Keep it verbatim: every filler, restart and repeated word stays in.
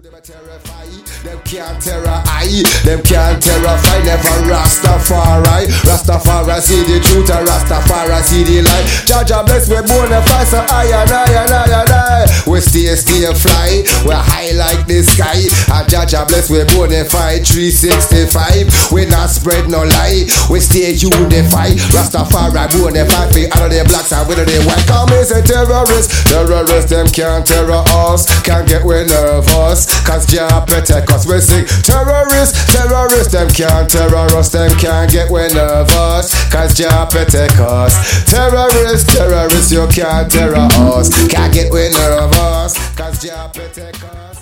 Them terrify, them can't terrorize, them can't terrify, never Rastafari. Rastafari see the truth and Rastafari see the light. Jaja bless me bonafide, so I and I and I and I. We stay, stay fly, we're high like the sky. And Jaja bless me bonafide three sixty-five. We not spread no lie, we stay unified. Rastafari bonafide for all of the blacks and with the white. Come is a terrorist, terrorist them can't terror us, can't get we nervous. Cause Jah protect us, we sing terrorists, terrorists, them can't terror us, them can't get we nervous. Cause Jah protect us. Terrorists, terrorists, you can't terror us, can't get we nervous. Cause Jah protect us.